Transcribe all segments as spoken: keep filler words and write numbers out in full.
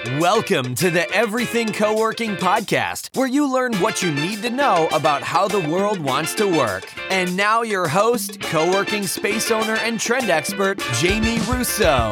Welcome to the Everything Co-working Podcast, where you learn what you need to know about how the world wants to work. And now your host, co-working space owner and trend expert, Jamie Russo.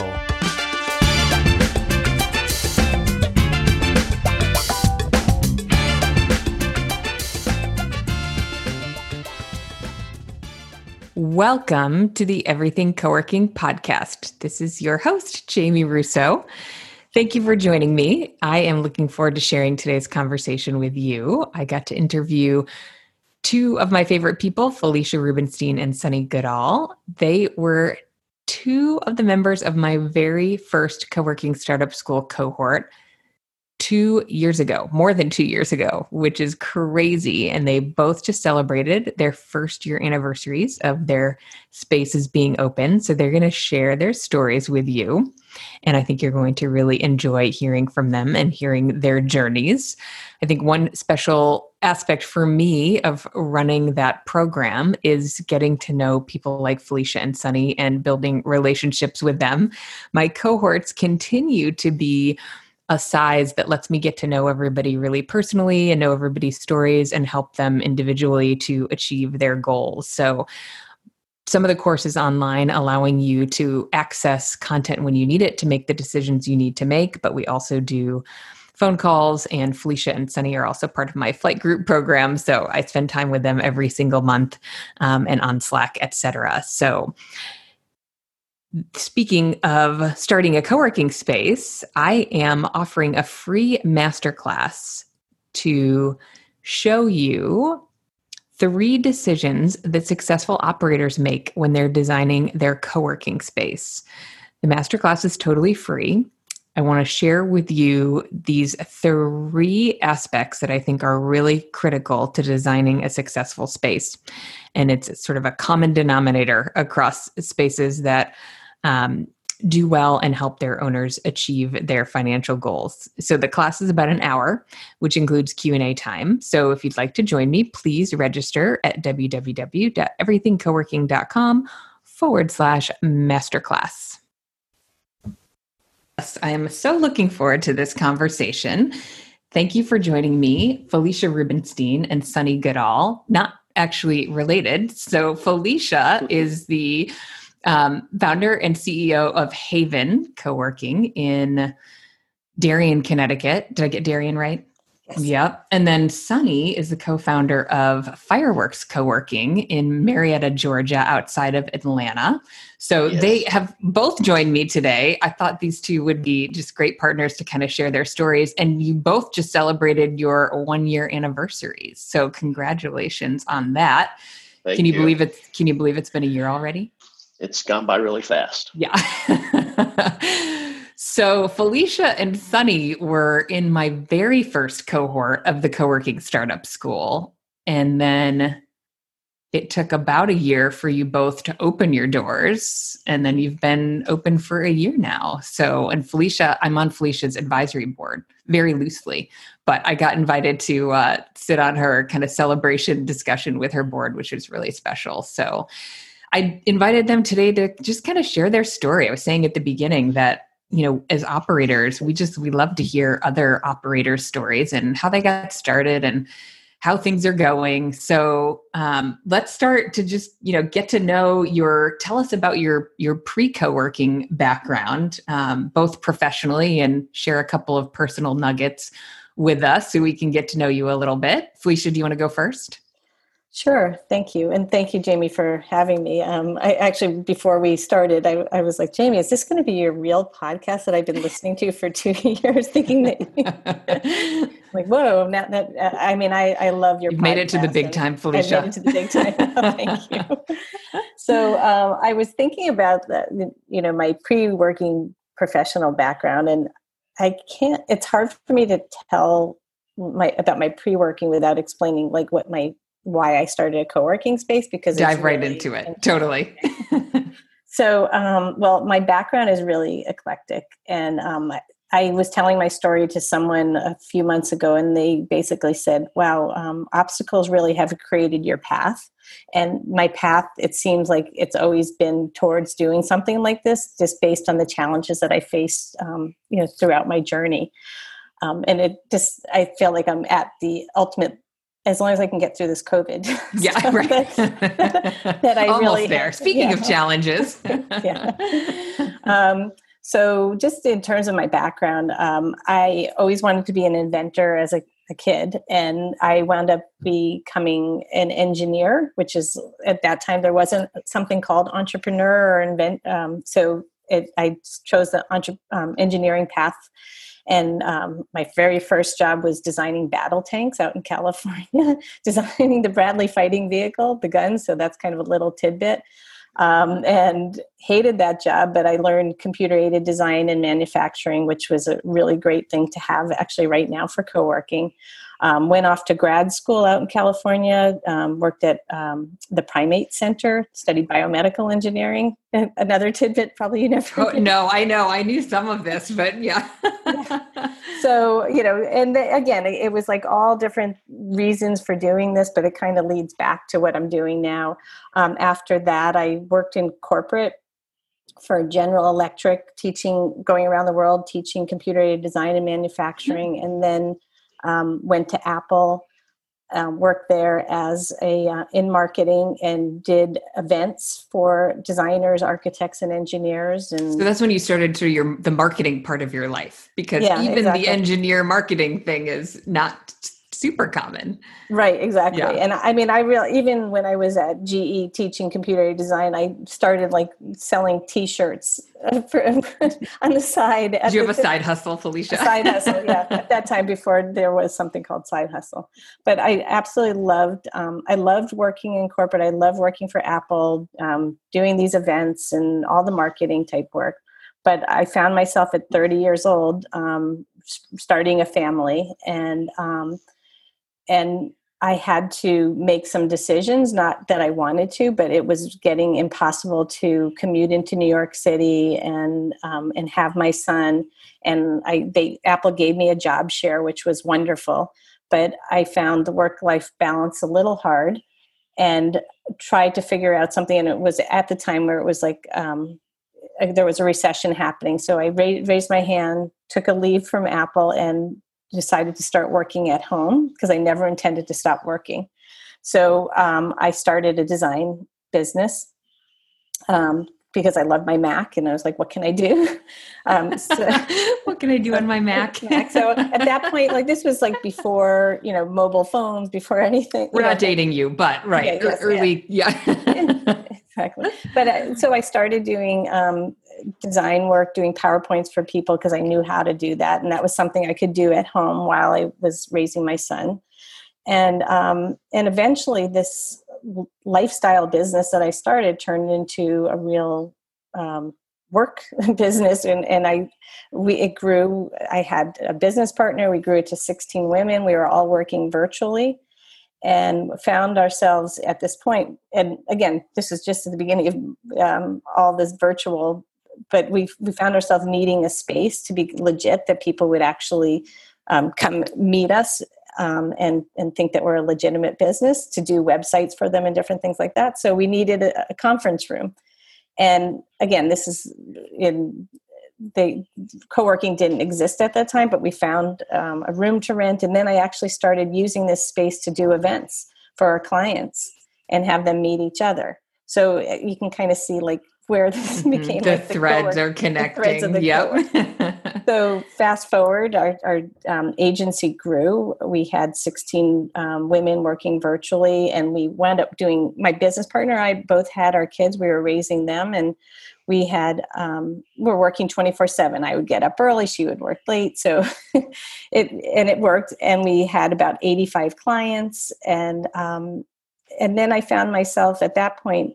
Welcome to the Everything Co-working Podcast. This is your host, Jamie Russo. Thank you for joining me. I am looking forward to sharing today's conversation with you. I got to interview two of my favorite people, Felicia Rubenstein and Sunny Goodall. They were two of the members of my very first co-working startup school cohort two years ago, more than two years ago, which is crazy. And they both just celebrated their first year anniversaries of their spaces being open. So they're going to share their stories with you. And I think you're going to really enjoy hearing from them and hearing their journeys. I think one special aspect for me of running that program is getting to know people like Felicia and Sunny and building relationships with them. My cohorts continue to be a size that lets me get to know everybody really personally and know everybody's stories and help them individually to achieve their goals. So some of the courses online allowing you to access content when you need it to make the decisions you need to make, but we also do phone calls, and Felicia and Sunny are also part of my flight group program. So I spend time with them every single month um, and on Slack, et cetera. So speaking of starting a co-working space, I am offering a free masterclass to show you three decisions that successful operators make when they're designing their co-working space. The masterclass is totally free. I want to share with you these three aspects that I think are really critical to designing a successful space. And it's sort of a common denominator across spaces that um, do well and help their owners achieve their financial goals. So the class is about an hour, which includes Q and A time. So if you'd like to join me, please register at www.everythingcoworking.com forward slash masterclass. Yes, I am so looking forward to this conversation. Thank you for joining me, Felicia Rubenstein and Sunny Goodall, not actually related. So Felicia is the Um, founder and C E O of Haven Co-working in Darien, Connecticut. Did I get Darien right? Yes. Yep. And then Sunny is the co-founder of Fireworks Co-working in Marietta, Georgia, outside of Atlanta. So Yes. They have both joined me today. I thought these two would be just great partners to kind of share their stories. And you both just celebrated your one-year anniversaries. So congratulations on that. Thank Can you, you. believe it's Can you believe it's been a year already? It's gone by really fast. Yeah. So Felicia and Sunny were in my very first cohort of the co-working startup school. And then it took about a year for you both to open your doors. And then you've been open for a year now. So, and Felicia, I'm on Felicia's advisory board very loosely, but I got invited to uh, sit on her kind of celebration discussion with her board, which was really special. So I invited them today to just kind of share their story. I was saying at the beginning that, you know, as operators, we just, we love to hear other operators' stories and how they got started and how things are going. So um, let's start to just, you know, get to know your, tell us about your, your pre-co-working background, um, both professionally, and share a couple of personal nuggets with us so we can get to know you a little bit. Felicia, do you want to go first? Sure. Thank you. And thank you, Jamie, for having me. Um, I actually, before we started, I, I was like, Jamie, is this going to be your real podcast that I've been listening to for two years, thinking that like, whoa, now that, uh, I mean, I, I love your You've podcast. made it to the big time, Felicia. I made it to the big time. Oh, thank you. So um, I was thinking about that, you know, my pre-working professional background, and I can't, it's hard for me to tell my, about my pre-working without explaining like what my, why I started a co-working space, because dive it's right really into it. Totally. So, um, well, my background is really eclectic, and um, I, I was telling my story to someone a few months ago, and they basically said, wow, um, obstacles really have created your path. And my path, it seems like it's always been towards doing something like this, just based on the challenges that I faced, um, you know, throughout my journey. Um, and it just, I feel like I'm at the ultimate, as long as I can get through this COVID. Yeah, so right. that, that I Almost really there. have, Speaking yeah. of challenges. yeah. Um, so just in terms of my background, um, I always wanted to be an inventor as a, a kid, and I wound up becoming an engineer, which is, at that time, there wasn't something called entrepreneur or invent. Um, so it, I chose the entre- um, engineering path. And um, my very first job was designing battle tanks out in California, designing the Bradley fighting vehicle, the guns. So that's kind of a little tidbit. Um, and hated that job, but I learned computer-aided design and manufacturing, which was a really great thing to have actually right now for co-working. Um, went off to grad school out in California, um, worked at um, the Primate Center, studied biomedical engineering. Another tidbit, probably you never Oh, no, I know. I knew some of this, but yeah. yeah. So, you know, and the, again, it, it was like all different reasons for doing this, but it kind of leads back to what I'm doing now. Um, after that, I worked in corporate for General Electric, teaching, going around the world, teaching computer-aided design and manufacturing, mm-hmm. and then um, went to Apple, um, worked there as a uh, in marketing, and did events for designers, architects, and engineers. And so that's when you started to your the marketing part of your life, because yeah, even exactly. the engineer marketing thing is not super common. Right, exactly. Yeah. And I mean, I really, even when I was at G E teaching computer design, I started like selling T-shirts for, on the side. Did you have a side hustle, Felicia? A side hustle, yeah. At that time, before there was something called side hustle. But I absolutely loved, um, I loved working in corporate. I loved working for Apple, um, doing these events and all the marketing type work. But I found myself at thirty years old, um, starting a family, and um, And I had to make some decisions, not that I wanted to, but it was getting impossible to commute into New York City and um, and have my son. And I, they Apple gave me a job share, which was wonderful. But I found the work-life balance a little hard, and tried to figure out something. And it was at the time where it was like um, there was a recession happening. So I ra- raised my hand, took a leave from Apple, and decided to start working at home because I never intended to stop working. So um, I started a design business um, because I love my Mac, and I was like, what can I do? Um, so, what can I do on my Mac? So at that point, like this was like before, you know, mobile phones, before anything. We're you know, not dating you, but right. Yeah, yes, early, yeah. yeah. Exactly. But uh, so I started doing um, design work, doing PowerPoints for people because I knew how to do that. And that was something I could do at home while I was raising my son. And, um, and eventually this lifestyle business that I started turned into a real um, work business. And, and I, we, it grew. I had a business partner. We grew it to sixteen women. We were all working virtually, and found ourselves at this point. And again, this is just at the beginning of um, all this virtual, but we we found ourselves needing a space to be legit, that people would actually um, come meet us um, and, and think that we're a legitimate business, to do websites for them and different things like that. So we needed a, a conference room. And again, this is in they co-working didn't exist at that time, but we found um, a room to rent. And then I actually started using this space to do events for our clients and have them meet each other. So you can kind of see like where this became the like the threads co-work, are connecting. The threads of the yep. So fast forward, our, our um, agency grew. We had sixteen um, women working virtually, and we wound up doing, my business partner and I both had our kids. We were raising them, and we had, um, we're working twenty-four seven. I would get up early. She would work late. So it, and it worked. And we had about eighty-five clients. And, um, and then I found myself at that point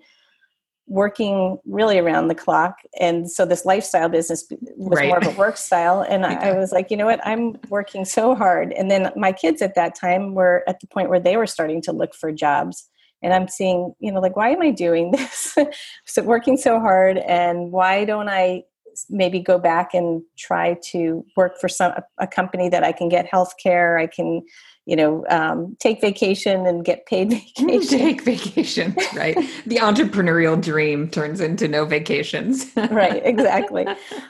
working really around the clock. And so this lifestyle business was right. more of a work style. And I, I was like, you know what, I'm working so hard. And then my kids at that time were at the point where they were starting to look for jobs. And I'm seeing, you know, like, why am I doing this? So working so hard, and why don't I maybe go back and try to work for some a company that I can get health care. I can, you know, um, take vacation and get paid vacation. Take vacations, right? The entrepreneurial dream turns into no vacations. Right, exactly.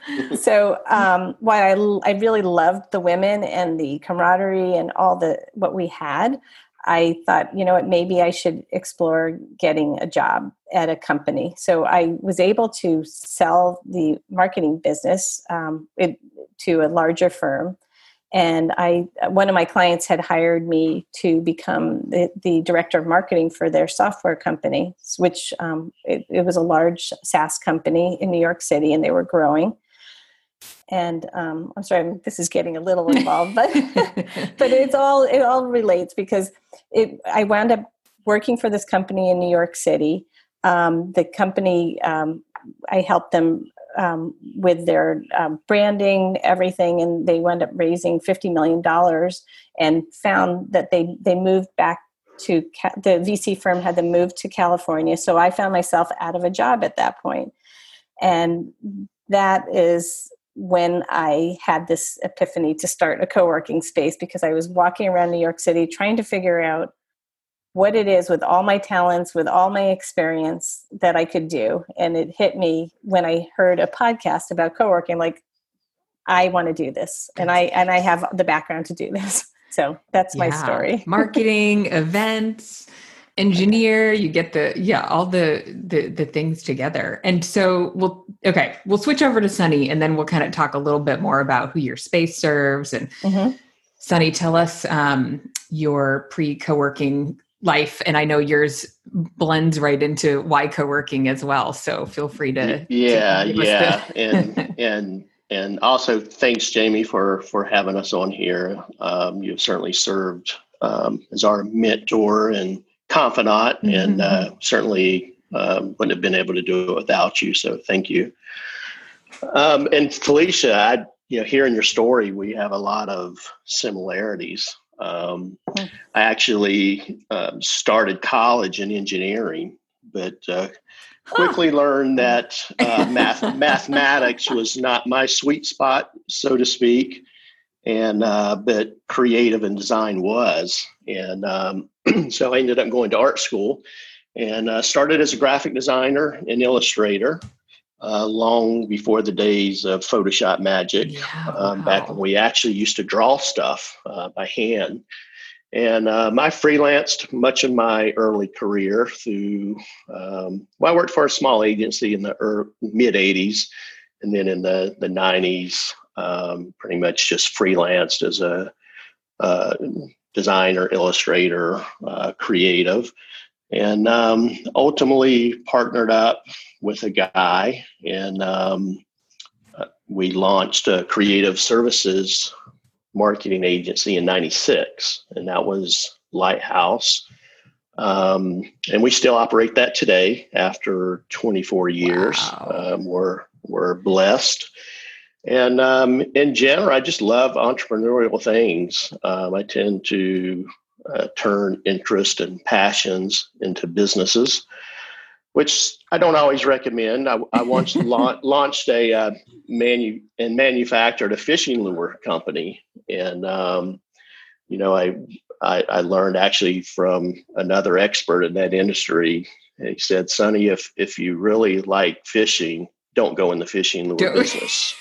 So um, while I, I really loved the women and the camaraderie and all the what we had, I thought, you know what, maybe I should explore getting a job at a company. So I was able to sell the marketing business um, it, to a larger firm. And I, one of my clients had hired me to become the, the director of marketing for their software company, which um, it, it was a large SaaS company in New York City, and they were growing. And um, I'm sorry, this is getting a little involved, but but it's all it all relates because it. I wound up working for this company in New York City. Um, the company um, I helped them. Um, with their um, branding, everything, and they wound up raising fifty million dollars and found that they they moved back to ca- the V C firm had them moved to California. So I found myself out of a job at that point. And that is when I had this epiphany to start a co-working space, because I was walking around New York City trying to figure out what it is with all my talents, with all my experience that I could do. And it hit me when I heard a podcast about co-working, like, I want to do this. And I, and I have the background to do this. So that's yeah. my story. Marketing, events, engineer, you get the, yeah, all the, the, the things together. And so we'll, okay, we'll switch over to Sunny, and then we'll kind of talk a little bit more about who your space serves. And mm-hmm. Sunny, tell us um, your pre-co-working life. And I know yours blends right into why co-working as well. So feel free to. Yeah. to yeah. The- and, and, and also thanks, Jamie, for, for having us on here. Um, you've certainly served um, as our mentor and confidant, mm-hmm. and uh, certainly um, wouldn't have been able to do it without you. So thank you. Um, and Felicia, I, you know, hearing your story, we have a lot of similarities. Um, I actually um, started college in engineering, but uh, quickly huh. learned that uh, math, mathematics was not my sweet spot, so to speak, and uh, but creative and design was. And um, so I ended up going to art school and uh, started as a graphic designer and illustrator. Uh, long before the days of Photoshop magic, yeah, um, wow. back when we actually used to draw stuff uh, by hand. And um, I freelanced much of my early career through, um, well, I worked for a small agency in the er- mid eighties. And then in the, the nineties, um, pretty much just freelanced as a uh, designer, illustrator, uh, creative. And um, ultimately partnered up with a guy, and um, uh, we launched a creative services marketing agency in ninety-six, and that was Lighthouse. Um, and we still operate that today after twenty-four years. Wow. Um, we're we're blessed. And um, in general, I just love entrepreneurial things. Um, I tend to Uh, turn interest and passions into businesses, which I don't always recommend. I, I once la- launched a uh, manu- and manufactured a fishing lure company, and um, you know, I, I I learned actually from another expert in that industry. He said, "Sonny, if if you really like fishing, don't go in the fishing lure don't. business."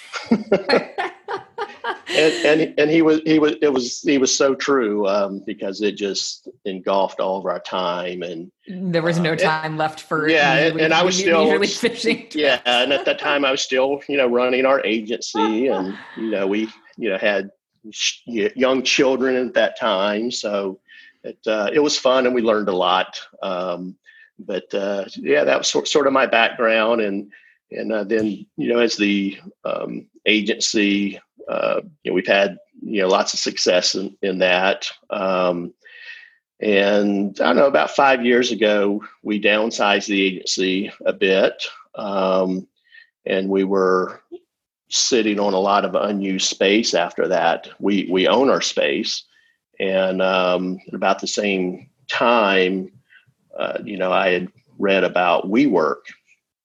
And, and and he was he was it was he was so true um, because it just engulfed all of our time, and there was no uh, time and, left for yeah and, and I was still fishing. Yeah, and at that time I was still you know running our agency, and you know we you know had sh- young children at that time, so it uh, it was fun and we learned a lot. Um, but uh, yeah, that was sort sort of my background, and and uh, then you know as the um, agency. Uh, you know, we've had, you know, lots of success in, in that. Um, and I don't know, about five years ago, we downsized the agency a bit. Um, and we were sitting on a lot of unused space after that. We, we own our space. And um, at about the same time, uh, you know, I had read about WeWork.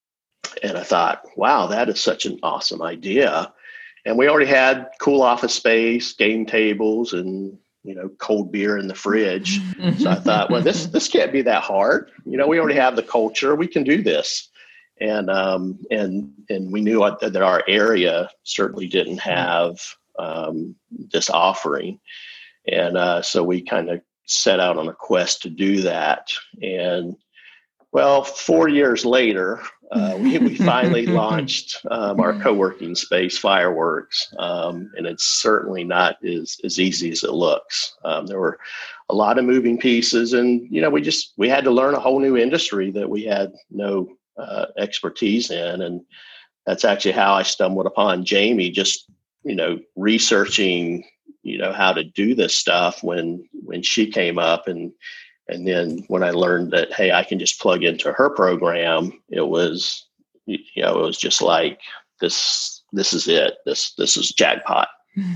and I thought, wow, that is such an awesome idea. And we already had cool office space, game tables, and you know, cold beer in the fridge. So I thought, well, this this can't be that hard. You know, we already have the culture; we can do this. And um, and and we knew that our area certainly didn't have um, this offering, and uh, so we kind of set out on a quest to do that. And well, four years later, uh, we, we finally launched um, our co-working space, Fireworks, um, and it's certainly not as, as easy as it looks. Um, there were a lot of moving pieces, and you know, we just we had to learn a whole new industry that we had no uh, expertise in, and that's actually how I stumbled upon Jamie. Just you know, researching you know how to do this stuff when when she came up and. And then when I learned that, hey, I can just plug into her program, it was, you know, it was just like, this, this is it. This, this is jackpot.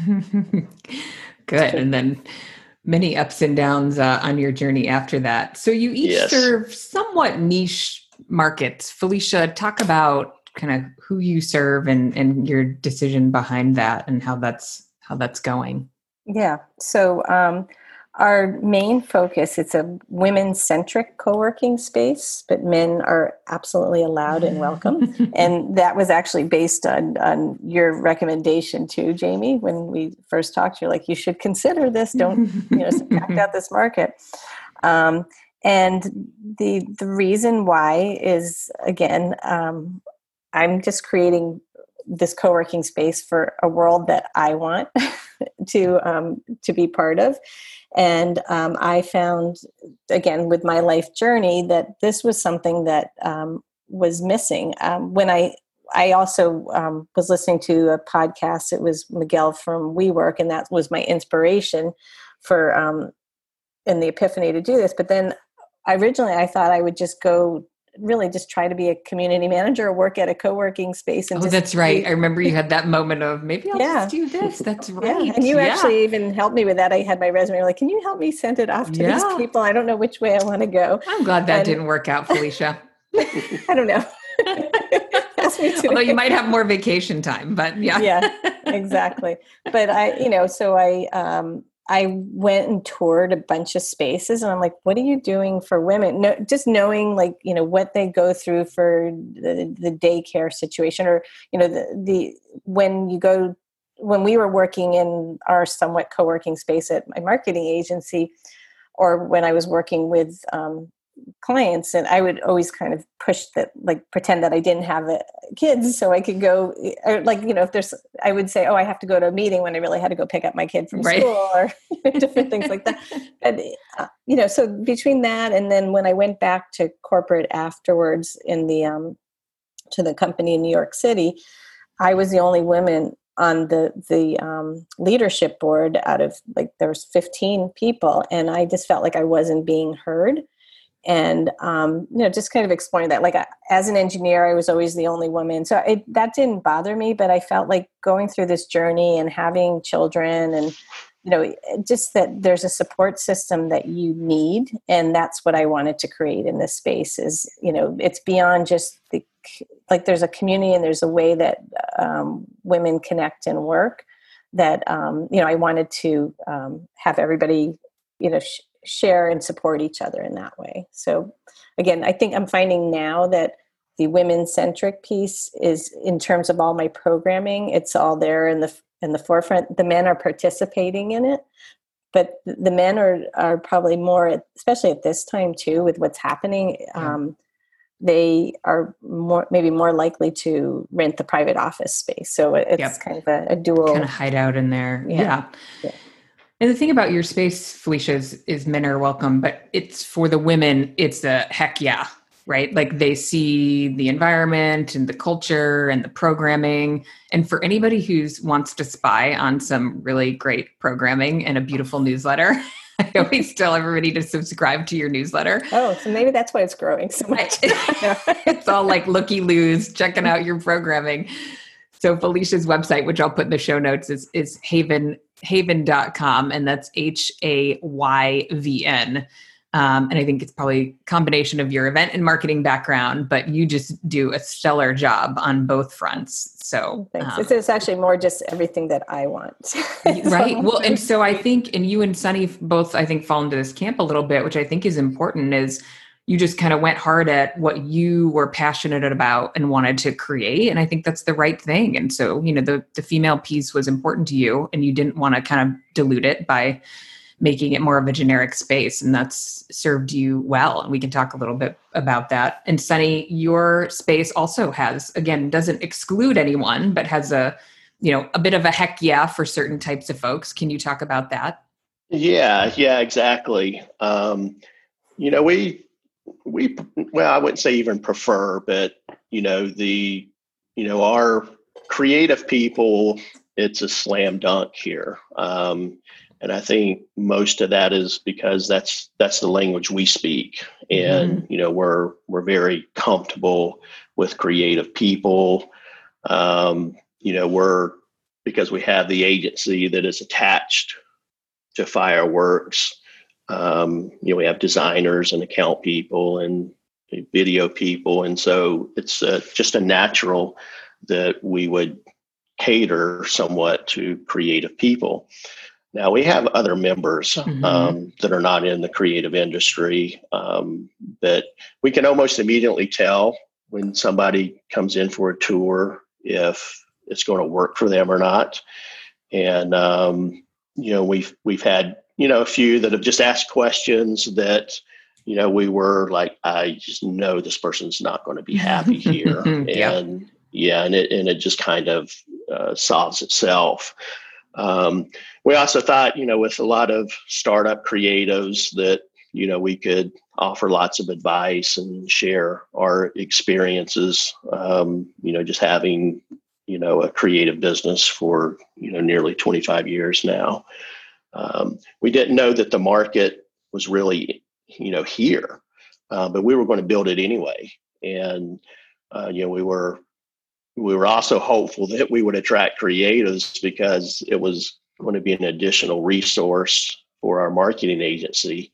Good. And then many ups and downs uh, on your journey after that. So you each Yes. serve somewhat niche markets. Felicia, talk about kind of who you serve and, and your decision behind that and how that's, how that's going. Yeah. So, um, our main focus, it's a women-centric co-working space, but men are absolutely allowed and welcome. And that was actually based on, on your recommendation too, Jamie. When we first talked, you're like, you should consider this. Don't, you know, back out this market. Um, and the the reason why is, again, um, I'm just creating this co-working space for a world that I want to um, to be part of. And um, I found, again, with my life journey, that this was something that um, was missing. Um, when I, I also um, was listening to a podcast. It was Miguel from WeWork, and that was my inspiration for um, in the epiphany to do this. But then, originally, I thought I would just go. Really just try to be a community manager or work at a co-working space. And oh, just that's right. be, I remember you had that moment of maybe I'll yeah. just do this. That's right. Yeah. And you yeah. actually even helped me with that. I had my resume. You're like, can you help me send it off to yeah. these people? I don't know which way I want to go. I'm glad that and, didn't work out, Felicia. I don't know. Ask me today. Although you might have more vacation time, but yeah. Yeah, exactly. But I, you know, so I, um, I went and toured a bunch of spaces, and I'm like, what are you doing for women? No, just knowing like, you know, what they go through for the, the daycare situation, or, you know, the, the, when you go, when we were working in our somewhat co-working space at my marketing agency, or when I was working with, um, clients, and I would always kind of push that, like pretend that I didn't have a, kids so I could go, or like, you know, if there's, I would say, oh, I have to go to a meeting when I really had to go pick up my kid from right. school, or different things like that. But, uh, you know, so between that, and then when I went back to corporate afterwards in the, um, to the company in New York City, I was the only woman on the, the um, leadership board out of like, there was fifteen people. And I just felt like I wasn't being heard. And, um, you know, just kind of exploring that, like I, as an engineer, I was always the only woman. So it, that didn't bother me, but I felt like going through this journey and having children and, you know, just that there's a support system that you need. And that's what I wanted to create in this space is, you know, it's beyond just the, like there's a community and there's a way that um, women connect and work that, um, you know, I wanted to um, have everybody, you know, sh- share and support each other in that way. So again, I think I'm finding now that the women-centric piece is, in terms of all my programming, it's all there in the in the forefront. The men are participating in it, but the men are are probably more, especially at this time too, with what's happening. Yeah. Um, they are more maybe more likely to rent the private office space. So it's yep. kind of a, a dual kind of hide out in there. Yeah. yeah. yeah. And the thing about your space, Felicia, is, is men are welcome, but it's for the women, it's a heck yeah, right? Like they see the environment and the culture and the programming. And for anybody who wants to spy on some really great programming and a beautiful newsletter, I always tell everybody to subscribe to your newsletter. Oh, so maybe that's why it's growing so much. It's all like looky-loos, checking out your programming. So Felicia's website, which I'll put in the show notes, is, is haven, haven dot com, and that's H A Y V N. Um, and I think it's probably a combination of your event and marketing background, but you just do a stellar job on both fronts. So Thanks. Um, it's, it's actually more just everything that I want. Right. Well, and so I think, and you and Sunny both, I think, fall into this camp a little bit, which I think is important, is you just kind of went hard at what you were passionate about and wanted to create. And I think that's the right thing. And so, you know, the, the female piece was important to you, and you didn't want to kind of dilute it by making it more of a generic space. And that's served you well. And we can talk a little bit about that. And Sunny, your space also has, again, doesn't exclude anyone, but has a, you know, a bit of a heck yeah for certain types of folks. Can you talk about that? Yeah, yeah, exactly. Um, you know, we, we, well, I wouldn't say even prefer, but, you know, the, you know, our creative people, it's a slam dunk here. Um, And I think most of that is because that's that's the language we speak, and mm-hmm. you know we're we're very comfortable with creative people. Um, you know we're because we have the agency that is attached to Fireworks. Um, you know we have designers and account people and video people, and so it's uh, just a natural that we would cater somewhat to creative people. Now, we have other members mm-hmm. um, that are not in the creative industry, um, but we can almost immediately tell when somebody comes in for a tour if it's going to work for them or not. And, um, you know, we've we've had, you know, a few that have just asked questions that, you know, we were like, I just know this person's not going to be happy here. Yep. And yeah, and it, and it just kind of uh, solves itself. Um, we also thought, you know, with a lot of startup creatives that, you know, we could offer lots of advice and share our experiences, um, you know, just having, you know, a creative business for, you know, nearly twenty-five years now. Um, we didn't know that the market was really, you know, here, uh, but we were going to build it anyway. And, uh, you know, we were We were also hopeful that we would attract creatives because it was going to be an additional resource for our marketing agency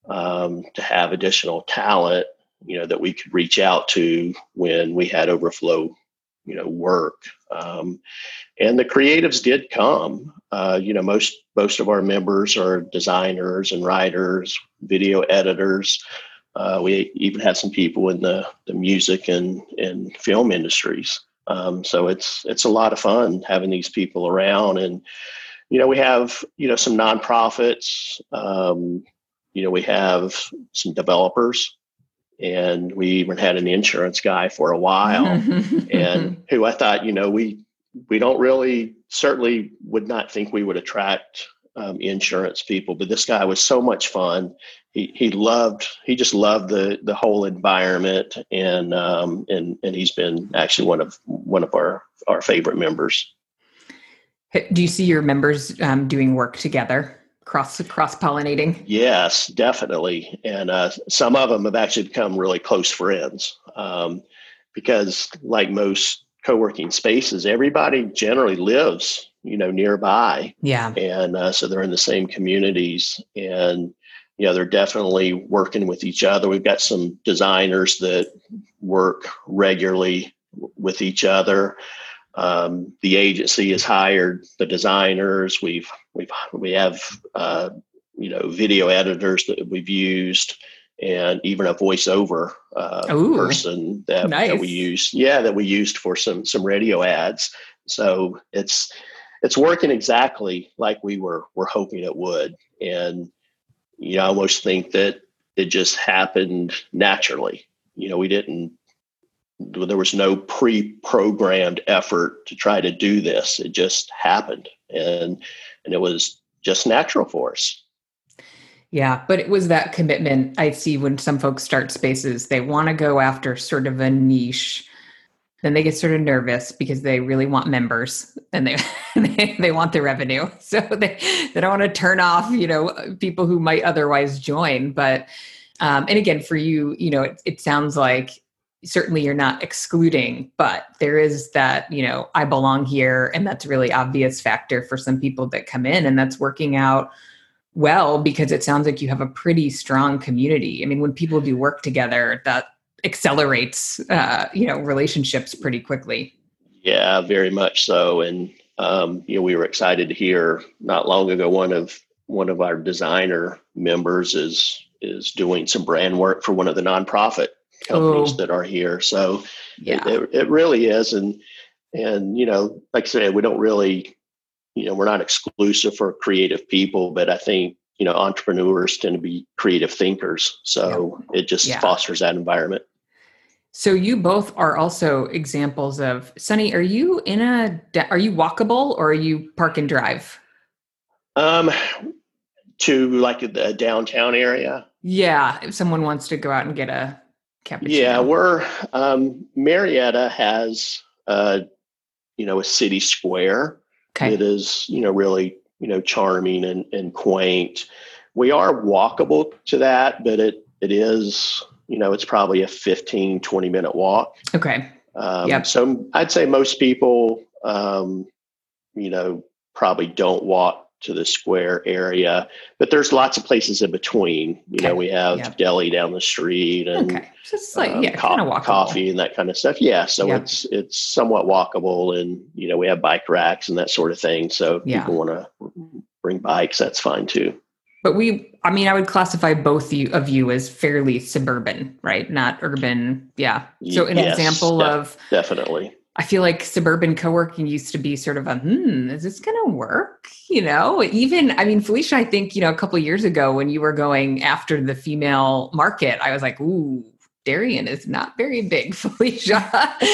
um, to have additional talent, you know, that we could reach out to when we had overflow, you know, work. Um, and the creatives did come. Uh, you know, most most of our members are designers and writers, video editors. Uh, we even had some people in the, the music and, and film industries. Um, so it's it's a lot of fun having these people around, and you know we have you know some nonprofits, um, you know we have some developers, and we even had an insurance guy for a while, and who I thought you know we we don't really certainly would not think we would attract um, insurance people, but this guy was so much fun. He he loved he just loved the the whole environment, and um and and he's been actually one of one of our our favorite members. Do you see your members um, doing work together, cross cross pollinating? Yes, definitely, and uh, some of them have actually become really close friends um, because, like most co-working spaces, everybody generally lives you know nearby. Yeah, and uh, so they're in the same communities, and you know, they're definitely working with each other. We've got some designers that work regularly with each other. Um, the agency has hired the designers. We've we've we have uh, you know video editors that we've used, and even a voiceover uh, person that, nice. that we used. Yeah, that we used for some some radio ads. So it's it's working exactly like we were were hoping it would, and you know, I almost think that it just happened naturally. You know, we didn't, there was no pre-programmed effort to try to do this. It just happened. And, and it was just natural for us. Yeah. But it was that commitment I see when some folks start spaces, they want to go after sort of a niche. Then they get sort of nervous because they really want members, and they they, they want the revenue. So they, they don't want to turn off, you know, people who might otherwise join. But, um, and again, for you, you know, it, it sounds like certainly you're not excluding, but there is that, you know, I belong here. And that's a really obvious factor for some people that come in, and that's working out well, because it sounds like you have a pretty strong community. I mean, when people do work together, that accelerates, uh, you know, relationships pretty quickly. Yeah, very much so. And, um, you know, we were excited to hear not long ago, one of, one of our designer members is, is doing some brand work for one of the nonprofit companies Oh, that are here. So yeah. it, it, it really is. And, and, you know, like I said, we don't really, you know, we're not exclusive for creative people, but I think, you know, entrepreneurs tend to be creative thinkers. So yeah. it just yeah. fosters that environment. So you both are also examples of, Sunny, are you in a, are you walkable or are you park and drive? Um, to like a downtown area. Yeah. If someone wants to go out and get a cappuccino. Yeah, we're, um, Marietta has, uh, you know, a city square okay. that is, you know, really, you know, charming and, and quaint. We are walkable to that, but it, it is, you know, it's probably a fifteen, twenty minute walk. Okay. Um, yep. So I'd say most people, um, you know, probably don't walk to the square area, but there's lots of places in between. You okay. know, we have yep. deli down the street and okay. so it's like, um, yeah, co- kind of walkable. coffee and that kind of stuff. Yeah. So yep. it's, it's somewhat walkable, and, you know, we have bike racks and that sort of thing. So if yeah. people want to bring bikes, that's fine too. But we, I mean, I would classify both you, of you as fairly suburban, right? Not urban. Yeah. So an yes, example def- of, definitely. I feel like suburban co-working used to be sort of a, hmm, is this going to work? You know, even, I mean, Felicia, I think, you know, a couple of years ago when you were going after the female market, I was like, ooh, Darien is not very big, Felicia.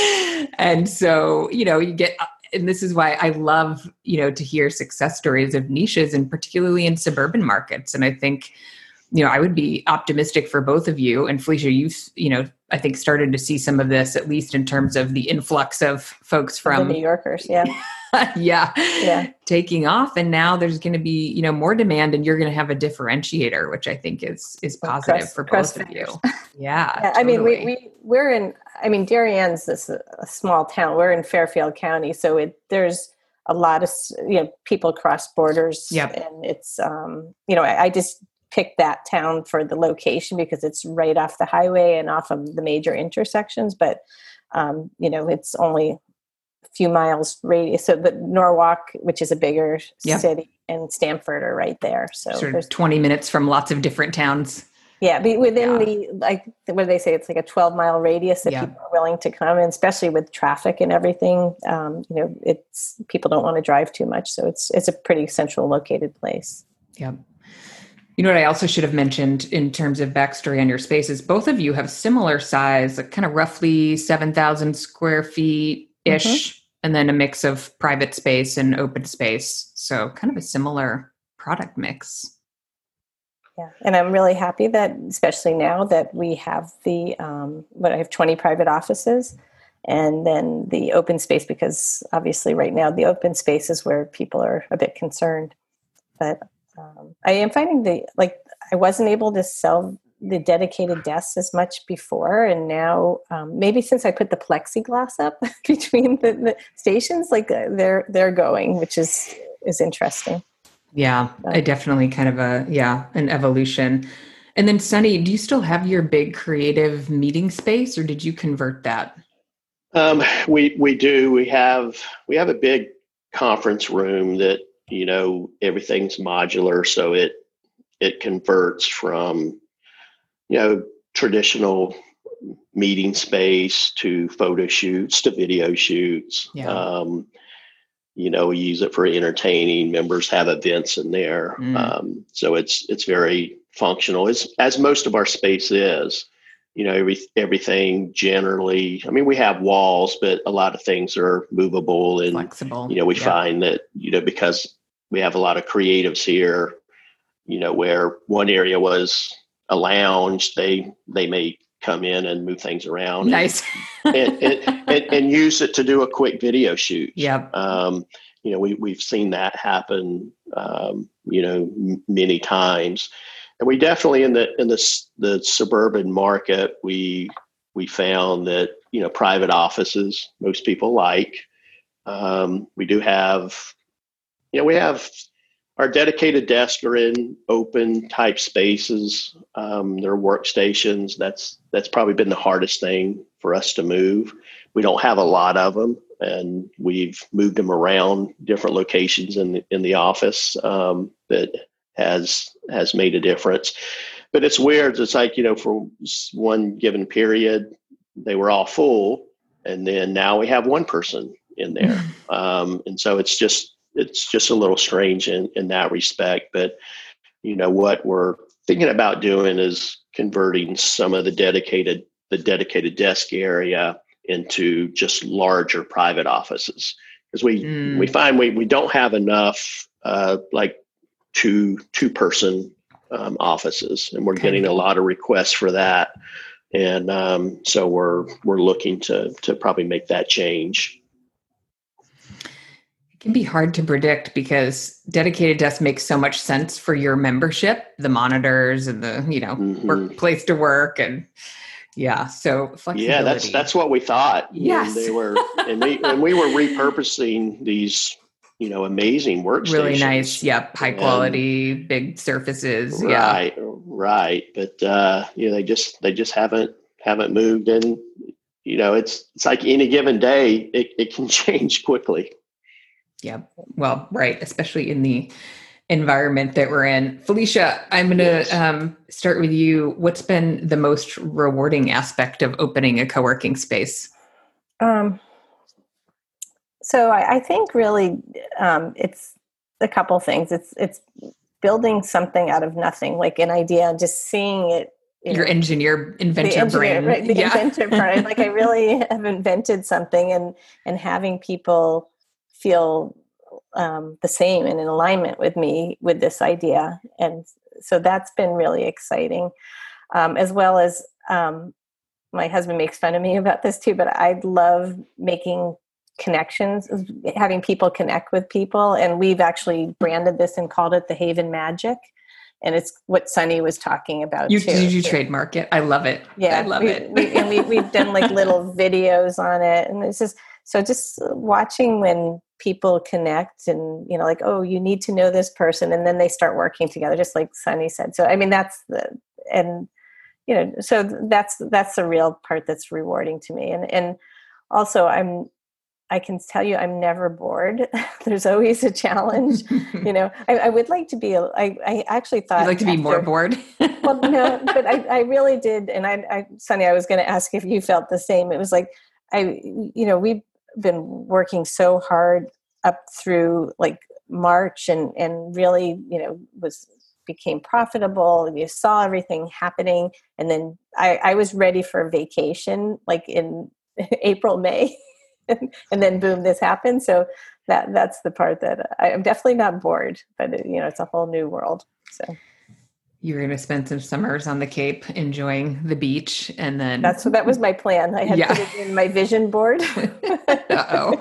And so, you know, you get, and this is why I love, you know, to hear success stories of niches, and particularly in suburban markets. And I think, you know, I would be optimistic for both of you. And Felicia, you've, you know, I think started to see some of this, at least in terms of the influx of folks from the New Yorkers. Yeah. yeah. Yeah. Taking off. And now there's going to be, you know, more demand, and you're going to have a differentiator, which I think is, is positive Crust, for both crust of you. fingers. Yeah. yeah totally. I mean, we, we, we're in, I mean, Darien's this a small town. We're in Fairfield County. So it, there's a lot of, you know, people cross borders. Yep. And it's, um, you know, I, I just picked that town for the location because it's right off the highway and off of the major intersections. But, um, you know, it's only a few miles radius. So the Norwalk, which is a bigger yep. city, and Stamford are right there. So sort of twenty minutes from lots of different towns. Yeah, but within yeah. the, like, what do they say? It's like a twelve mile radius that yeah. people are willing to come, and especially with traffic and everything. Um, you know, it's, people don't want to drive too much. So it's, it's a pretty central located place. Yeah. You know what I also should have mentioned in terms of backstory on your spaces, both of you have similar size, like kind of roughly seven thousand square feet ish, mm-hmm. and then a mix of private space and open space. So kind of a similar product mix. Yeah. And I'm really happy that, especially now that we have the, um, what I have twenty private offices, and then the open space, because obviously right now the open space is where people are a bit concerned. But um, I am finding the, like, I wasn't able to sell the dedicated desks as much before. And now um, maybe since I put the plexiglass up between the, the stations, like uh, they're, they're going, which is, is interesting. Yeah, I definitely kind of a, yeah, an evolution. And then Sunny, do you still have your big creative meeting space, or did you convert that? Um, we, we do, we have, we have a big conference room that, you know, everything's modular. So it, it converts from, you know, traditional meeting space to photo shoots to video shoots. Yeah. Um, You know, we use it for entertaining. Members have events in there. Mm. Um, so it's it's very functional, as, as most of our space is. You know, every, everything generally, I mean, we have walls, but a lot of things are movable and flexible. You know, we yeah. find that, you know, because we have a lot of creatives here, you know, where one area was a lounge, they they may come in and move things around. Nice. and, and, and, and, and use it to do a quick video shoot. Yep. Um, you know, we, we've seen that happen, um, you know, m- many times. And we definitely in the, in the, the suburban market, we, we found that, you know, private offices, most people like, um, we do have, you know, we have our dedicated desks are in open type spaces. Um, they're workstations. That's that's probably been the hardest thing for us to move. We don't have a lot of them, and we've moved them around different locations in the, in the office. Um, that has has made a difference. But it's weird. It's like, you know, for one given period, they were all full, and then now we have one person in there, um, and so it's just. It's just a little strange in, in that respect. But, you know, what we're thinking about doing is converting some of the dedicated, the dedicated desk area into just larger private offices. Because we, mm. we find we, we don't have enough uh, like two, two person um, offices, and we're okay. getting a lot of requests for that. And um, so we're, we're looking to, to probably make that change. It can be hard to predict because dedicated desks make so much sense for your membership, the monitors and the, you know, mm-hmm. workplace to work. And yeah, so flexibility. Yeah, that's, that's what we thought. Yes. When they were, and, they, and we were repurposing these, you know, amazing workstations. Really nice. Yep. High quality, and, big surfaces. Right. Yeah. Right. But, uh, you know, they just, they just haven't, haven't moved. And, you know, it's, it's like any given day, it, it can change quickly. Yeah. Well, right. Especially in the environment that we're in. Felicia, I'm going to yes. um, start with you. What's been the most rewarding aspect of opening a co-working space? Um, so I, I think really um, it's a couple things. It's, it's building something out of nothing, like an idea, and just seeing it. You Your know, engineer, inventor the engineer, brain. Right, the yeah. inventor part. Like I really have invented something, and, and having people feel um, the same and in alignment with me with this idea. And so that's been really exciting. Um, as well as um, my husband makes fun of me about this too, but I love making connections, having people connect with people. And we've actually branded this and called it the Haven Magic. And it's what Sunny was talking about you, too. Did you trademark it? I love it. Yeah, I love we, it. we, and we, we've done like little videos on it. And it's just, so just watching when people connect and, you know, like, oh, you need to know this person. And then they start working together, just like Sunny said. So, I mean, that's the, and, you know, so that's, that's the real part that's rewarding to me. And, and also I'm, I can tell you I'm never bored. There's always a challenge. You know, I, I would like to be, a, I, I actually thought. You'd like to be after, more bored? Well, no, but I, I really did. And I, I, Sunny, I was going to ask if you felt the same. It was like, I, you know, we've been working so hard up through like March and, and really, you know, was, became profitable and you saw everything happening. And then I, I was ready for vacation, like in April, May. And then boom, this happened. So that that's the part that I, I'm definitely not bored, but it, you know, it's a whole new world. So you're going to spend some summers on the Cape enjoying the beach, and then that's that was my plan. I had yeah. put it in my vision board. Uh-oh.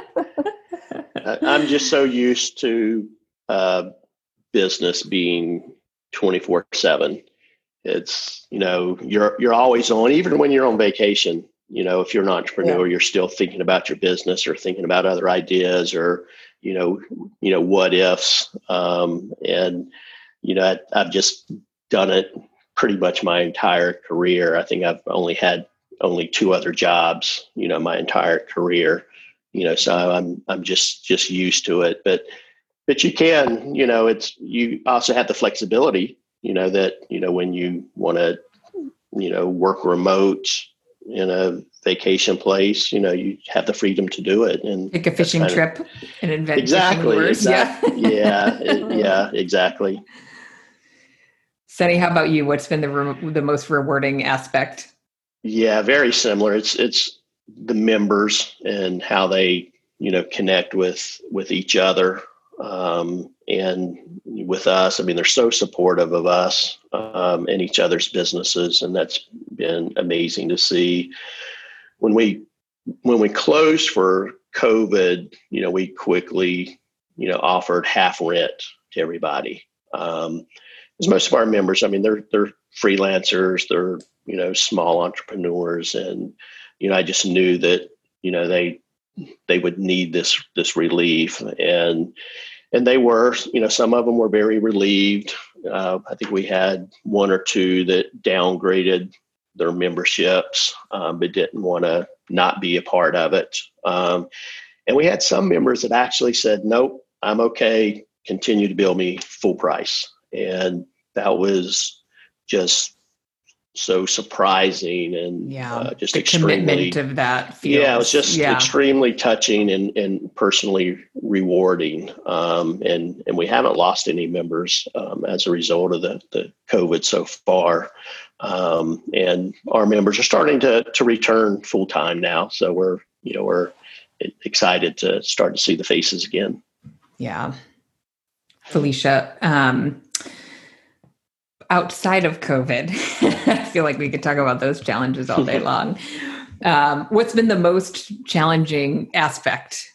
I'm just so used to uh, business being twenty-four seven. It's, you know, you're you're always on, even when you're on vacation. You know, if you're an entrepreneur, yeah. you're still thinking about your business or thinking about other ideas or, you know, you know, what ifs. Um, and, you know, I, I've just done it pretty much my entire career. I think I've only had only two other jobs, you know, my entire career, you know, so I'm, I'm just, just used to it, but, but you can, you know, it's, you also have the flexibility, you know, that, you know, when you want to, you know, work remote in a vacation place, you know, you have the freedom to do it and take a fishing kind of, trip and invent exactly, fishing exactly. Yeah. yeah, yeah, exactly. Sunny, how about you? What's been the re- the most rewarding aspect? Yeah, very similar. It's it's the members and how they, you know, connect with with each other um, and with us. I mean, they're so supportive of us um, and each other's businesses, and that's been amazing to see. When we when we closed for COVID, you know, we quickly, you know, offered half rent to everybody. Um, because most of our members, I mean, they're they're freelancers, they're, you know, small entrepreneurs, and, you know, I just knew that, you know, they they would need this this relief, and and they were, you know, some of them were very relieved. Uh, I think we had one or two that downgraded their memberships, um, but didn't want to not be a part of it. Um, and we had some members that actually said, nope, I'm okay, continue to bill me full price. And that was just so surprising and yeah, uh, just the extremely, commitment of that feels, yeah, it was just yeah. extremely touching and, and personally rewarding. Um, and, and we haven't lost any members um, as a result of the, the COVID so far. Um, and our members are starting to, to return full time now. So we're, you know, we're excited to start to see the faces again. Yeah. Felicia, um, outside of COVID, I feel like we could talk about those challenges all day long. Um, what's been the most challenging aspect?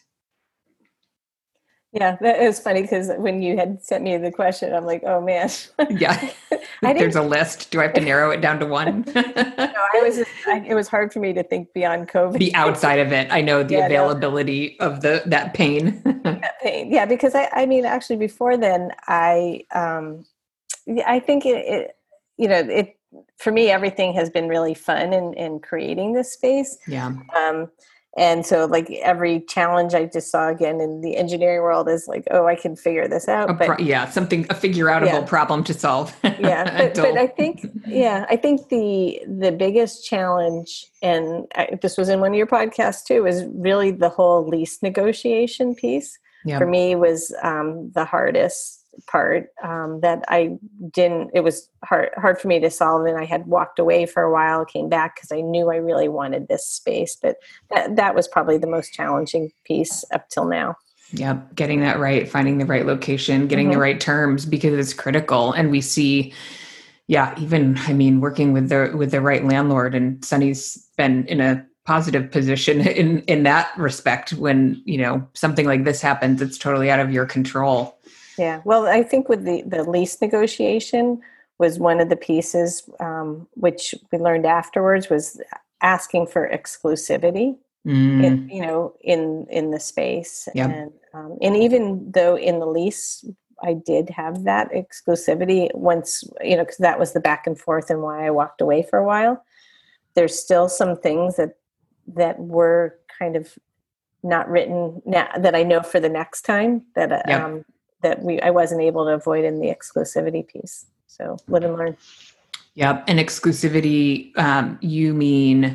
Yeah, that is funny because when you had sent me the question, I'm like, oh man. Yeah, there's a list. Do I have to narrow it down to one? No, I was. Just, I, it was hard for me to think beyond COVID. Be outside of it. I know the yeah, availability no. of the that pain. that pain. Yeah, because I, I mean, actually, before then, I, um, I think it, it, you know, it for me, everything has been really fun in, in creating this space. Yeah. Um, And so like every challenge I just saw again in the engineering world is like, oh, I can figure this out. But, but yeah, something, a figure outable yeah. problem to solve. yeah. But, but I think, yeah, I think the, the biggest challenge, and I, this was in one of your podcasts too, is really the whole lease negotiation piece. Yeah. For me was um, the hardest part um, that I didn't, it was hard, hard for me to solve. And I had walked away for a while, came back because I knew I really wanted this space, but that, that was probably the most challenging piece up till now. Yeah. Getting that right, finding the right location, getting mm-hmm. the right terms, because it's critical. And we see, yeah, even, I mean, working with the, with the right landlord, and Sunny's been in a positive position in, in that respect. When, you know, something like this happens, it's totally out of your control. Yeah. Well, I think with the, the lease negotiation was one of the pieces, um, which we learned afterwards, was asking for exclusivity, mm. in, you know, in, in the space. Yep. And, um, and even though in the lease, I did have that exclusivity once, you know, cause that was the back and forth and why I walked away for a while. There's still some things that, that were kind of not written now that I know for the next time that, yep. um, that we I wasn't able to avoid in the exclusivity piece. So live and learn. Yeah. And exclusivity, um, you mean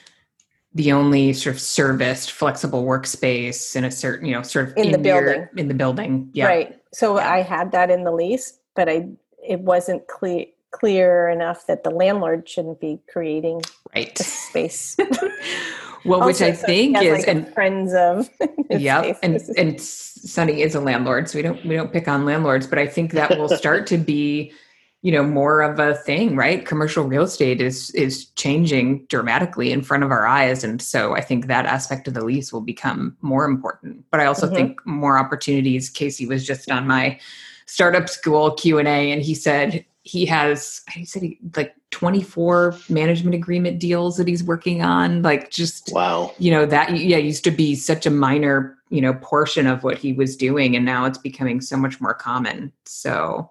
the only sort of serviced flexible workspace in a certain, you know, sort of in, in the building, your, in the building. Yeah. Right. So yeah. I had that in the lease, but I, it wasn't clear, clear enough that the landlord shouldn't be creating right. space. Well, also, which I so think is, like and friends of, yeah, and and Sunny is a landlord, so we don't we don't pick on landlords, but I think that will start to be, you know, more of a thing, right? Commercial real estate is is changing dramatically in front of our eyes, and so I think that aspect of the lease will become more important. But I also mm-hmm. think more opportunities. Casey was just on my startup school Q and A, and he said he has, he said he, like twenty-four management agreement deals that he's working on. Like just, wow, you know, that, yeah, used to be such a minor, you know, portion of what he was doing. And now it's becoming so much more common. So,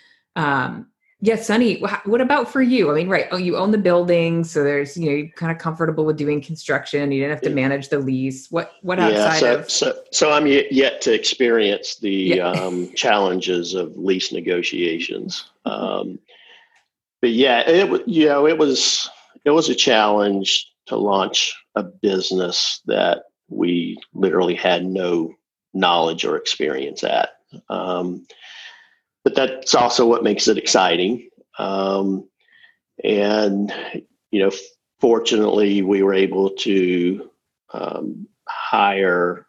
um, yeah, Sunny, what about for you? I mean, right. Oh, you own the building. So there's, you know, you're kind of comfortable with doing construction. You didn't have to manage the lease. What, what outside yeah, so, of? So, so I'm yet, yet to experience the yeah. um, challenges of lease negotiations. Um, but yeah, it, you know, it was, it was a challenge to launch a business that we literally had no knowledge or experience at. Um, But that's also what makes it exciting. Um, and, you know, fortunately, we were able to um, hire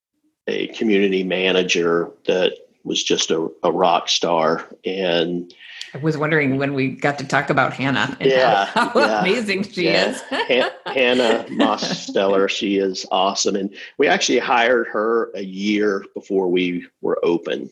a community manager that was just a, a rock star. And I was wondering when we got to talk about Hannah and yeah, how, how yeah, amazing she yeah. is. Han- Hannah Mosteller, she is awesome. And we actually hired her a year before we were open.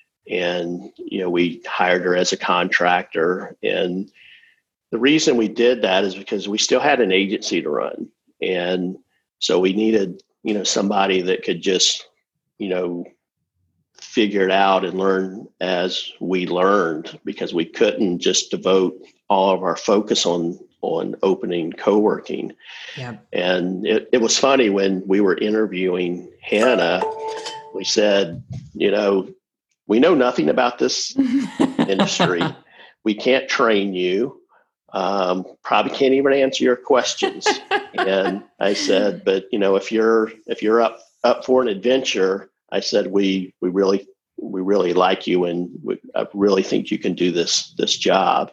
And, you know, we hired her as a contractor. And the reason we did that is because we still had an agency to run. And so we needed, you know, somebody that could just, you know, figure it out and learn as we learned, because we couldn't just devote all of our focus on on opening co-working. Yeah. And it, it was funny when we were interviewing Hannah, we said, you know, we know nothing about this industry. We can't train you. Um, probably can't even answer your questions. And I said, but you know, if you're if you're up up for an adventure, I said we we really we really like you, and we, I really think you can do this this job.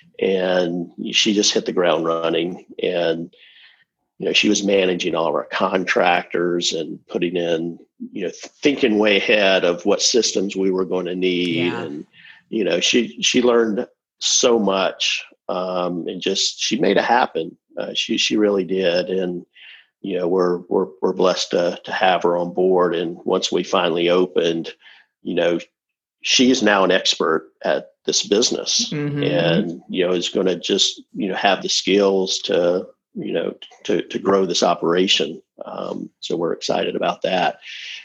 And she just hit the ground running. And you know, she was managing all of our contractors and putting in, you know, thinking way ahead of what systems we were going to need. Yeah. And you know, she she learned so much, um, and just she made it happen. Uh, she she really did. And you know, we're we're we're blessed to to have her on board. And once we finally opened, you know, she is now an expert at this business, mm-hmm. and you know, is going to just you know have the skills to you know to to grow this operation. Um, so we're excited about that.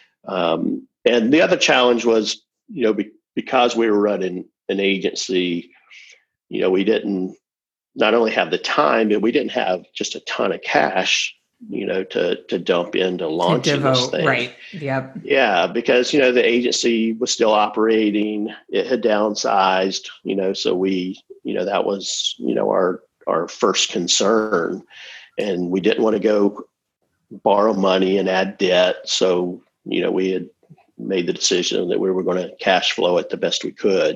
Um, and the other challenge was, you know, be, because we were running an agency, you know, we didn't not only have the time, but we didn't have just a ton of cash, you know, to to dump into launching to devote, this thing. Right. Yep. Yeah, because, you know, the agency was still operating. It had downsized, you know, so we, you know, that was, you know, our our first concern. And we didn't want to go borrow money and add debt. So, you know, we had made the decision that we were going to cash flow it the best we could.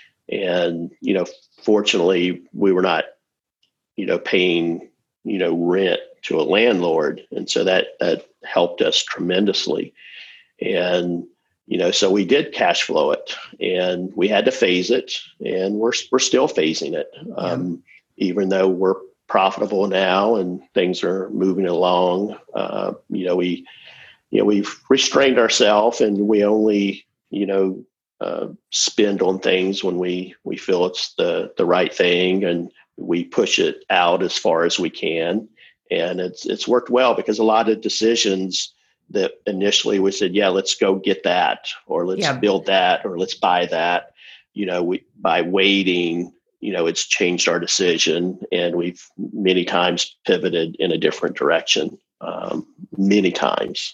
And, you know, fortunately, we were not, you know, paying, you know, rent to a landlord. And so that, that helped us tremendously. And, you know, so we did cash flow it, and we had to phase it, and we're, we're still phasing it. Yeah. Um, even though we're profitable now and things are moving along, uh, you know, we, you know, we've restrained ourselves, and we only, you know, uh, spend on things when we, we feel it's the, the right thing, and we push it out as far as we can. And it's, it's worked well, because a lot of decisions that initially we said, yeah, let's go get that, or let's yeah. build that, or let's buy that, you know, we, by waiting, you know, it's changed our decision, and we've many times pivoted in a different direction, um, many times.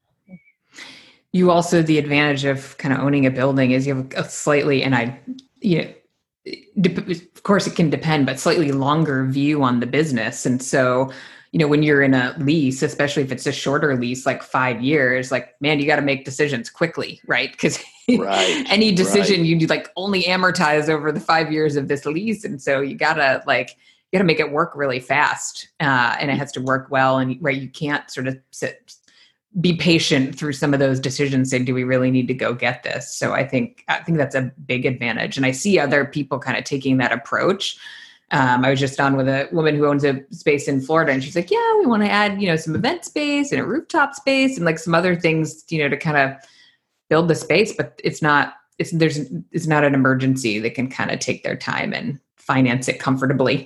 You also, the advantage of kind of owning a building is you have a slightly, and I, you know, of course it can depend, but slightly longer view on the business. And so, you know, when you're in a lease, especially if it's a shorter lease, like five years, like, man, you got to make decisions quickly, right? Because right, any decision right. you do, like, only amortize over the five years of this lease. And so you gotta like, you gotta make it work really fast, uh, and it has to work well. And right, you can't sort of sit, be patient through some of those decisions. Say, do we really need to go get this? So I think, I think that's a big advantage. And I see other people kind of taking that approach. Um, I was just on with a woman who owns a space in Florida, and she's like, yeah, we want to add, you know, some event space and a rooftop space and like some other things, you know, to kind of build the space, but it's not, it's, there's, it's not an emergency. They can kind of take their time and finance it comfortably.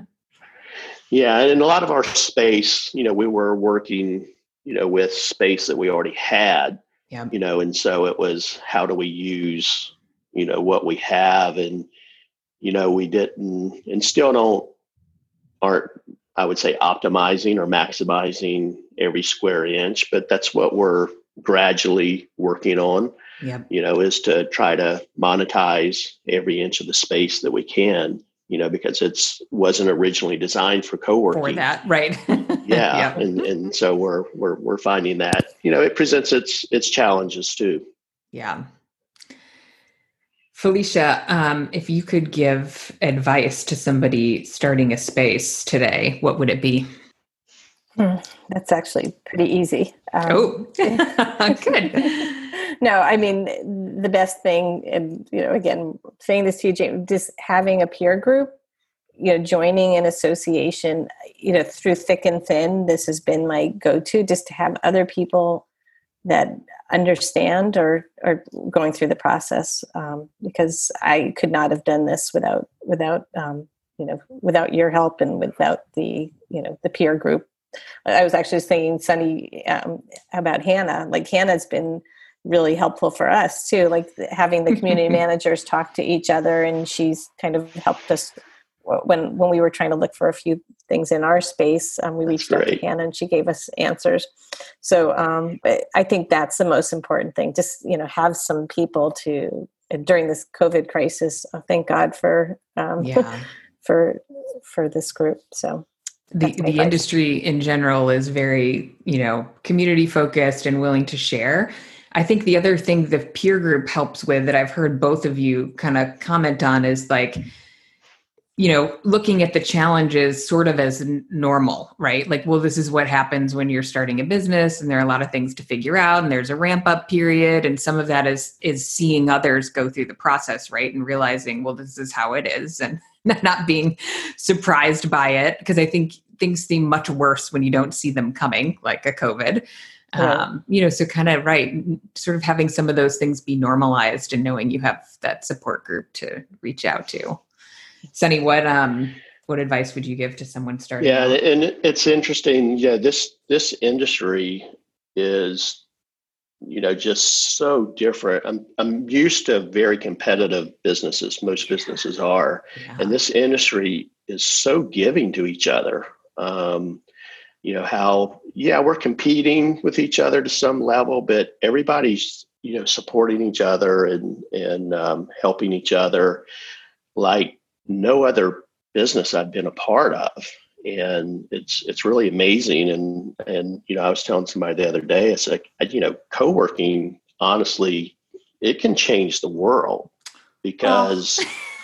Yeah. And in a lot of our space, you know, we were working, you know, with space that we already had, yeah. you know, and so it was, how do we use, you know, what we have? And, you know, we didn't, and still don't, aren't, I would say, optimizing or maximizing every square inch, but that's what we're gradually working on, yep. you know, is to try to monetize every inch of the space that we can, you know, because it's wasn't originally designed for co-working. For that, right. yeah. Yep. And and so we're, we're, we're finding that, you know, it presents its, its challenges too. Yeah. Felicia, um, if you could give advice to somebody starting a space today, what would it be? Hmm, that's actually pretty easy. Um, oh, good. No, I mean, the best thing, and, you know, again, saying this to you, James, just having a peer group, you know, joining an association, you know, through thick and thin, this has been my go-to, just to have other people that understand or or going through the process, um, because I could not have done this without without um, you know without your help and without the you know the peer group. I was actually saying, Sunny, um, about Hannah. Like, Hannah's been really helpful for us too, like having the community managers talk to each other. And she's kind of helped us when when we were trying to look for a few things in our space. Um, we reached out to Hannah and she gave us answers. So um, I think that's the most important thing. Just, you know, have some people to, during this COVID crisis, uh, thank God for um, yeah. for for this group. So the the advice. Industry in general is very, you know, community focused and willing to share. I think the other thing the peer group helps with that I've heard both of you kind of comment on is like, you know, looking at the challenges sort of as normal, right? Like, well, this is what happens when you're starting a business and there are a lot of things to figure out and there's a ramp up period. And some of that is, is seeing others go through the process, right? And realizing, well, this is how it is and not being surprised by it. Because I think things seem much worse when you don't see them coming, like a COVID. Yeah. Um, you know, so kind of, right, sort of having some of those things be normalized and knowing you have that support group to reach out to. Sunny, what um what advice would you give to someone starting? Yeah, out? And it's interesting. Yeah, this this industry is, you know, just so different. I'm I'm used to very competitive businesses. Most businesses are, yeah. And this industry is so giving to each other. Um, you know how yeah we're competing with each other to some level, but everybody's you know supporting each other and and um, helping each other like no other business I've been a part of. And it's, it's really amazing. And, and, you know, I was telling somebody the other day, it's like, you know, co-working, honestly, it can change the world because,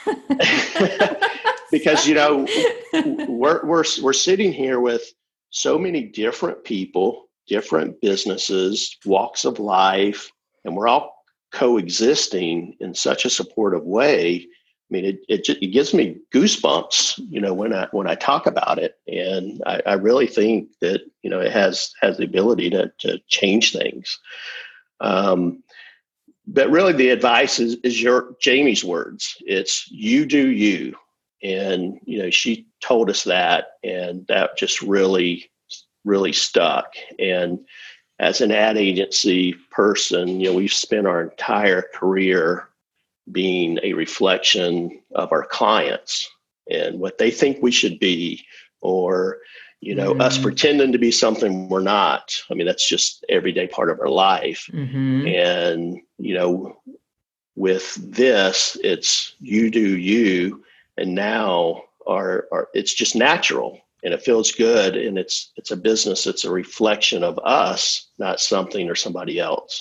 oh. because, you know, we're, we're, we're sitting here with so many different people, different businesses, walks of life, and we're all coexisting in such a supportive way. I mean, it it, just, it gives me goosebumps, you know, when I when I talk about it, and I, I really think that you know it has has the ability to to change things. Um, but really, the advice is is your Jamie's words. It's you do you, and you know she told us that, and that just really really stuck. And as an ad agency person, you know, we've spent our entire career being a reflection of our clients and what they think we should be, or, you know, mm-hmm. us pretending to be something we're not. I mean, that's just everyday part of our life. Mm-hmm. And, you know, with this, it's you do you, and now our, our it's just natural and it feels good. And it's, it's a business. It's a reflection of us, not something or somebody else.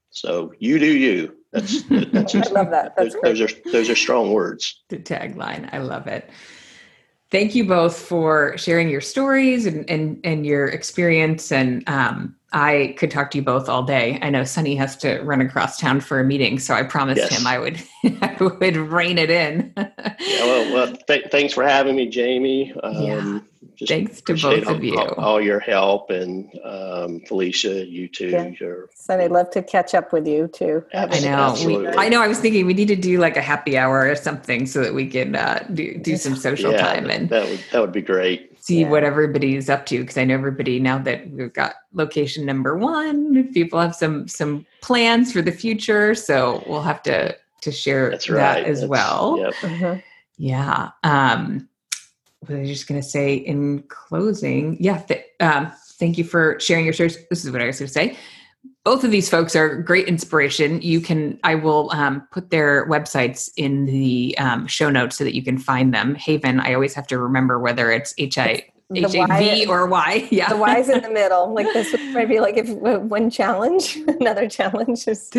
So you do you. That's, that's just, I love that. That's those, those are those are strong words. The tagline. I love it. Thank you both for sharing your stories and and, and your experience. And um, I could talk to you both all day. I know Sunny has to run across town for a meeting, so I promised yes. him I would I would rein it in. yeah, well, well th- thanks for having me, Jamie. Um, yeah. Just Thanks to both all, of you. All, all your help, and um, Felicia, you too. Yeah. You're, Son, I'd love to catch up with you too. I know. We, I know. I was thinking we need to do like a happy hour or something so that we can uh, do do some social yeah, time and that would that would be great. See yeah. what everybody's up to, because I know everybody now that we've got location number one, people have some some plans for the future, so we'll have to to share That's that right. as That's, well. Yep. Mm-hmm. Yeah. Um, what was I just going to say in closing? Yeah. Th- um, thank you for sharing your stories. This is what I was going to say. Both of these folks are great inspiration. You can, I will um, put their websites in the um, show notes so that you can find them. Haven, I always have to remember whether it's H I H A V or Y. Yeah. The Y's in the middle. Like this would probably be like if one challenge, another challenge is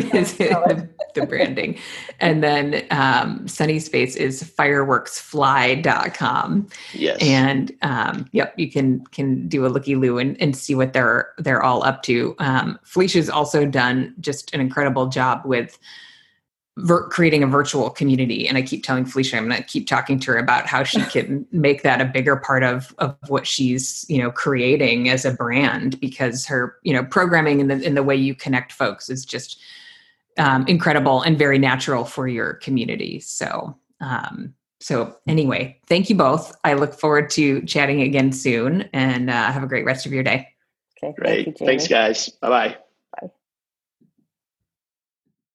the, the branding. And then um, Sunny's space is fireworks fly dot com. Yes. And um, yep, you can can do a looky-loo and, and see what they're they're all up to. Um, Felicia's also done just an incredible job with Vir- creating a virtual community. And I keep telling Felicia, I'm going to keep talking to her about how she can make that a bigger part of, of what she's, you know, creating as a brand, because her, you know, programming in the, in the way you connect folks is just um, incredible and very natural for your community. So, um, so anyway, thank you both. I look forward to chatting again soon, and uh, have a great rest of your day. Okay. Great. Thank you, Thanks guys. Bye-bye. Bye.